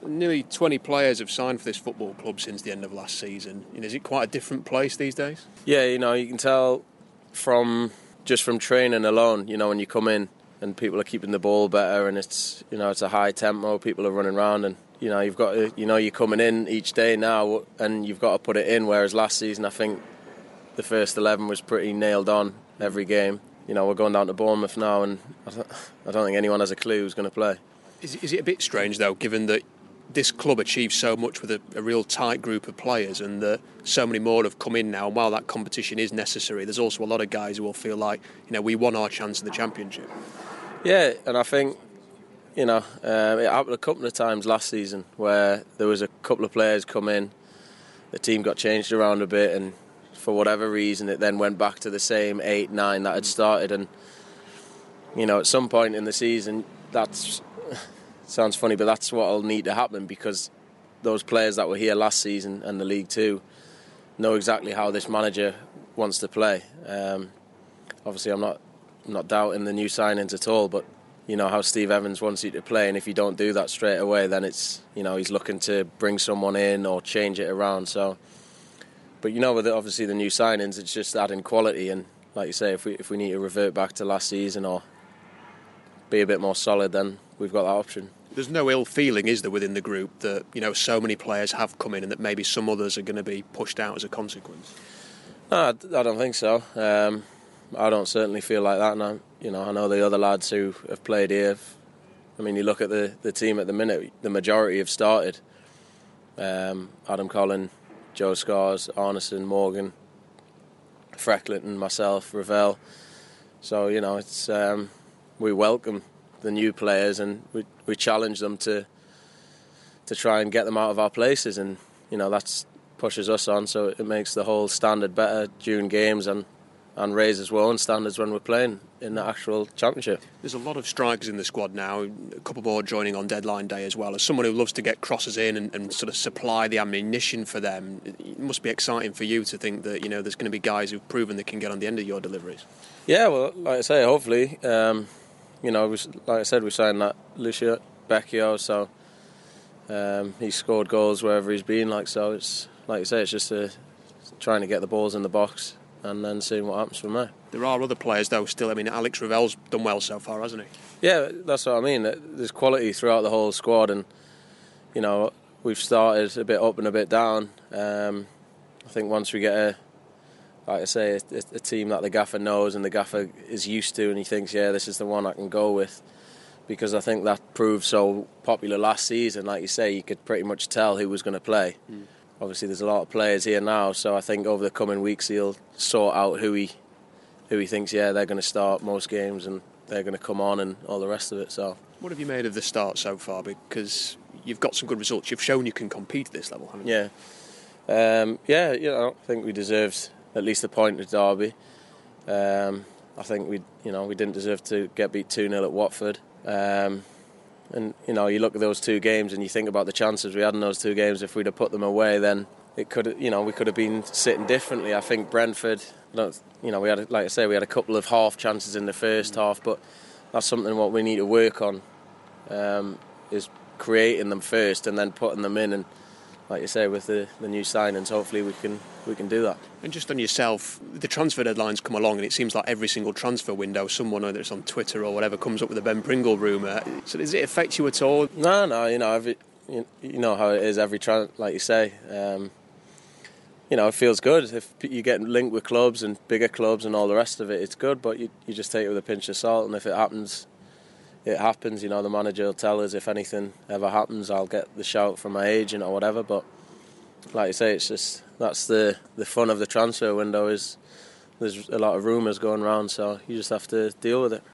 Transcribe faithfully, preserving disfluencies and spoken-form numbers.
Nearly twenty players have signed for this football club since the end of last season. You know, is it quite a different place these days? Yeah, you know, you can tell from just from training alone, you know, when you come in and people are keeping the ball better and it's, you know, it's a high tempo, people are running around and, you know, you've got to, you know, you're coming in each day now and you've got to put it in, whereas last season I think the first eleven was pretty nailed on every game. You know, we're going down to Bournemouth now and I don't, I don't think anyone has a clue who's going to play. Is, is it a bit strange, though, given that this club achieves so much with a, a real tight group of players and that so many more have come in now, and while that competition is necessary, there's also a lot of guys who will feel like, you know, we won our chance in the Championship. Yeah, and I think, you know, uh, it happened a couple of times last season where there was a couple of players come in, the team got changed around a bit and for whatever reason it then went back to the same eight, nine that had started, and, you know, at some point in the season, that's... sounds funny, but that's what will need to happen because those players that were here last season and the League Two know exactly how this manager wants to play. Um, obviously, I'm not I'm not doubting the new signings at all, but you know how Steve Evans wants you to play, and if you don't do that straight away, then it's, you know, he's looking to bring someone in or change it around. So, but you know, with the, obviously the new signings, it's just adding quality, and like you say, if we if we need to revert back to last season or be a bit more solid, then we've got that option. There's no ill feeling, is there, within the group that, you know, so many players have come in and that maybe some others are going to be pushed out as a consequence? No, I don't think so. Um, I don't certainly feel like that. And I, you know, I know the other lads who have played here. I mean, you look at the, the team at the minute, the majority have started. Um, Adam Collin, Joe Scars, Arneson, Morgan, Frecklinton, myself, Ravel. So, you know, it's um, we welcome the new players and we we challenge them to to try and get them out of our places, and you know that's pushes us on, so it makes the whole standard better during games and and raises our own standards when we're playing in the actual Championship. There's a lot of strikers in the squad now, a couple more joining on deadline day as well. As someone who loves to get crosses in and, and sort of supply the ammunition for them, it must be exciting for you to think that, you know, there's going to be guys who've proven they can get on the end of your deliveries. Yeah, well, like I say, hopefully, um, you know, we, like I said, we signed that Lucio Becchio, so um, he's scored goals wherever he's been, like so. It's like you say, it's just uh, trying to get the balls in the box and then seeing what happens from there. There are other players though still. I mean, Alex Ravel's done well so far, hasn't he? Yeah, that's what I mean. There's quality throughout the whole squad, and you know we've started a bit up and a bit down. Um, I think once we get a, like I say, a, a team that the gaffer knows and the gaffer is used to, and he thinks, yeah, this is the one I can go with, because I think that proved so popular last season. Like you say, you could pretty much tell who was going to play. Mm. Obviously, there's a lot of players here now, so I think over the coming weeks he'll sort out who he who he thinks, yeah, they're going to start most games and they're going to come on and all the rest of it. So, what have you made of the start so far? Because you've got some good results. You've shown you can compete at this level, haven't you? Yeah, um, yeah. You know, I think we deserved at least a point at Derby. Um, I think we, you know, we didn't deserve to get beat two nil at Watford. Um, and you know, you look at those two games and you think about the chances we had in those two games. If we'd have put them away, then it could, you know, we could have been sitting differently. I think Brentford, you know, we had, like I say, we had a couple of half chances in the first mm. half, but that's something what we need to work on, um, is creating them first and then putting them in. And like you say, with the, the new signings, hopefully we can we can do that. And just on yourself, the transfer deadline's come along, and it seems like every single transfer window, someone, whether it's on Twitter or whatever, comes up with a Ben Pringle rumour. So does it affect you at all? No, no. You know, every, you, you know how it is. Every trans, like you say, um, you know, it feels good if you get linked with clubs and bigger clubs and all the rest of it. It's good, but you you just take it with a pinch of salt, and if it happens, it happens. You know, the manager will tell us if anything ever happens. I'll get the shout from my agent or whatever. But like you say, it's just that's the the fun of the transfer window, is there's a lot of rumours going around, so you just have to deal with it.